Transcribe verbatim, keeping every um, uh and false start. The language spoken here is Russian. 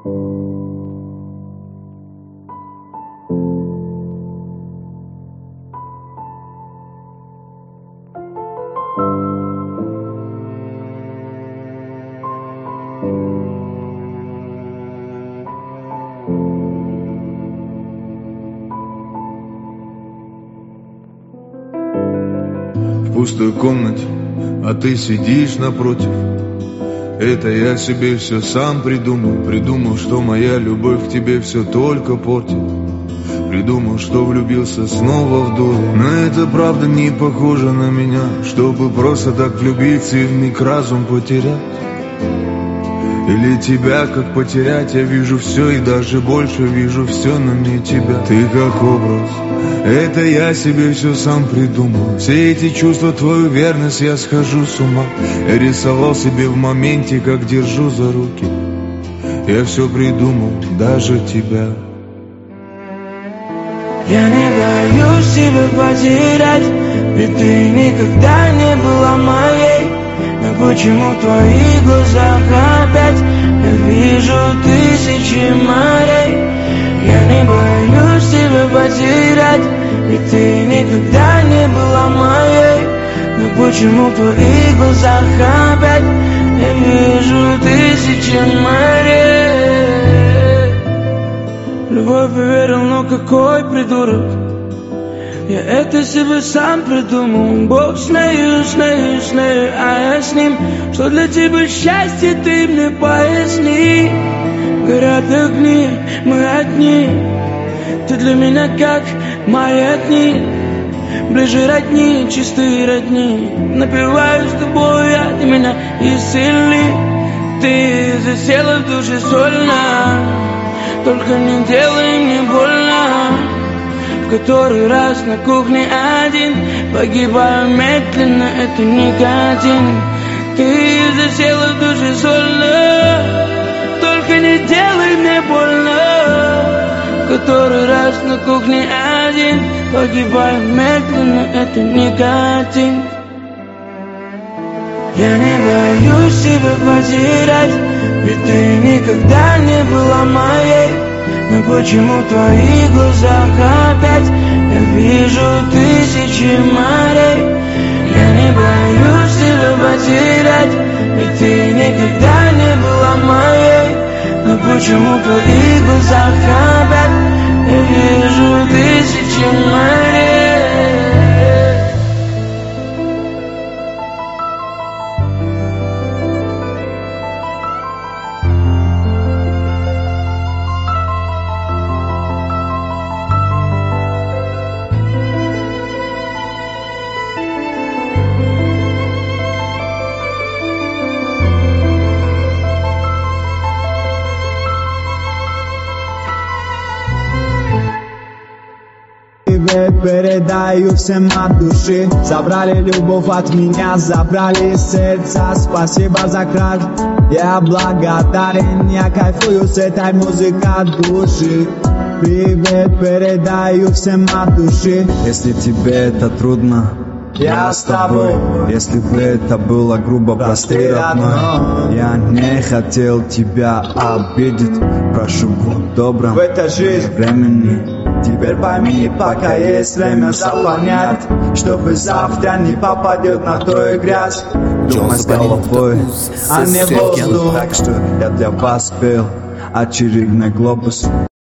В пустой комнате, а ты сидишь напротив. Это я себе все сам придумал. Придумал, что моя любовь к тебе все только портит. Придумал, что влюбился снова в дуру. Но это правда не похоже на меня, чтобы просто так влюбиться и вмиг разум потерять. Или тебя как потерять? Я вижу все и даже больше вижу все, но не тебя. Ты как образ, это я себе все сам придумал. Все эти чувства, твою верность, я схожу с ума. Я рисовал себе в моменте, как держу за руки. Я все придумал, даже тебя. Я не боюсь тебя потерять, ведь ты никогда не была моей. Но почему в твоих глазах опять я вижу тысячи морей? Я не боюсь тебя потерять, ведь ты никогда не была моей. Но почему в твоих глазах опять я вижу тысячи морей? Любовь поверил, но какой придурок. Я это себе сам придумал. Бог с нею, с нею, с нею, а я с ним. Что для тебя счастье, ты мне поясни. Горят огни, мы одни. Ты для меня как маятник. Ближе родни, чистые родни. Напиваю с тобой, я, ты меня исцели. Ты засела в душе сольно. Только не делай мне больно. В который раз на кухне один. Погибаю медленно, это никотин. Ты засела в душе сольно. Только не делай мне больно. В который раз на кухне один. Погибаю медленно, это никотин. Я не боюсь тебя потерять, ведь ты никогда не была моей. Но почему в твоих глазах опять я вижу тысячи морей? Я не боюсь тебя потерять, ведь ты никогда не была моей. Но почему в твоих глазах опять я вижу тысячи морей? Привет передаю всем от души. Забрали любовь от меня, забрали сердца. Спасибо за кражу, я благодарен. Я кайфую с этой музыкой от души. Привет передаю всем от души. Если тебе это трудно, я с тобой. Если бы это было грубо, прости, родной. Я не хотел тебя обидеть. Прошу, будь добрым в этой жизни времени. Теперь пойми, пока есть время заполнять, чтобы завтра не попадет на твою грязь. Думай с головой, а не воздух. Так что я для вас пел очередной глобус.